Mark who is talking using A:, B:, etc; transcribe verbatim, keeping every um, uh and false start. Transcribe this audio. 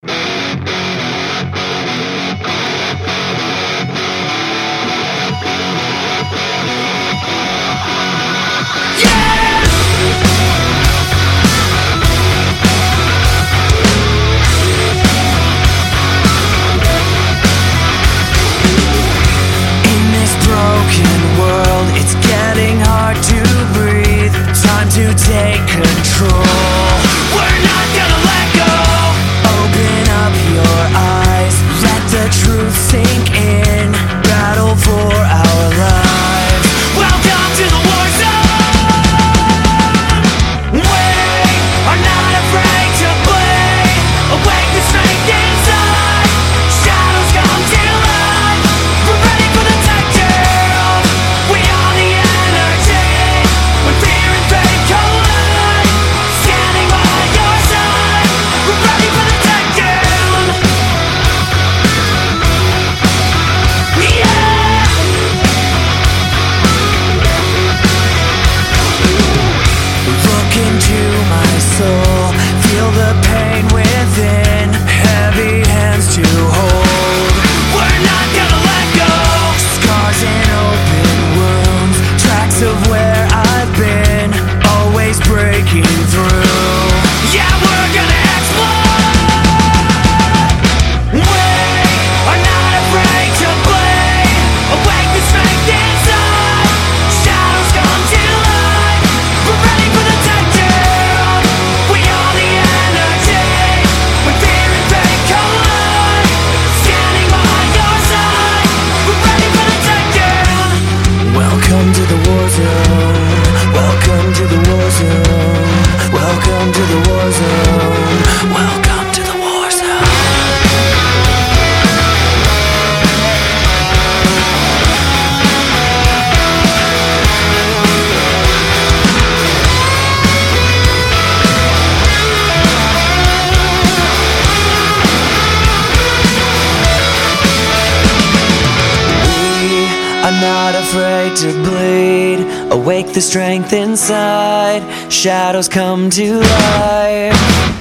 A: To take control, we're not gonna let go. Open up your eyes, let the truth sink in. Battle for our lives. Welcome to the war zone. We are not afraid to bleed. Awake the strength inside. Shadows come to life. We're ready for the takedown. We are the energy. When fear and pain of where I've been, always breaking through. Yeah, we're gonna explode. We are not afraid to bleed. Awake the strength inside. Shadows come to life. We're ready for the takedown. We are the energy. When fear and pain collide, standing by your side. We're ready for the takedown. Welcome to the war zone. Welcome to the war zone. Welcome to the war zone. Welcome to the war zone. We are not afraid to bleed. Awake the strength inside. Shadows come to life.